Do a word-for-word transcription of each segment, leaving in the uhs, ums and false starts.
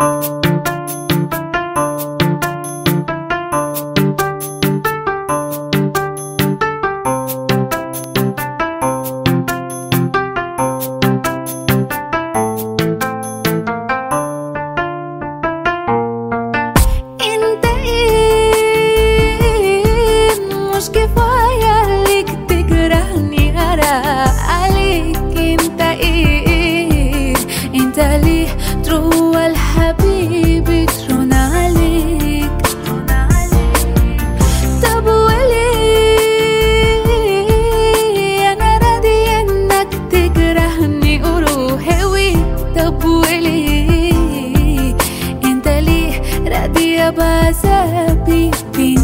بعذابي بين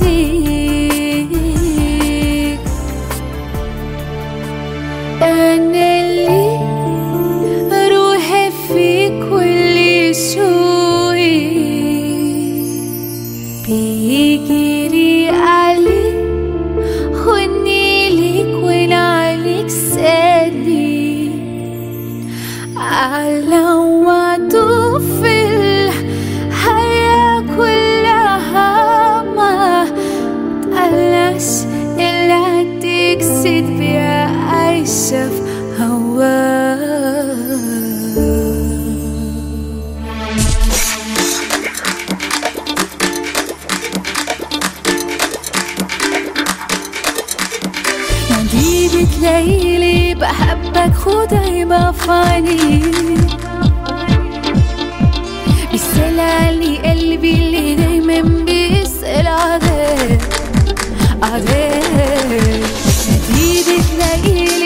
ايديك. انا اللي روحي فيك واللي شوقي بيجري عليك واني ليك وانا عليك سالي على وعده في اللي تكسد فيها عايشة في هواك. نادي بتلاقيلي بحبك ودايما فاني بيسأل عني قلبي اللي دايما بيسأل عليك عليك. نادي بتلاقيلي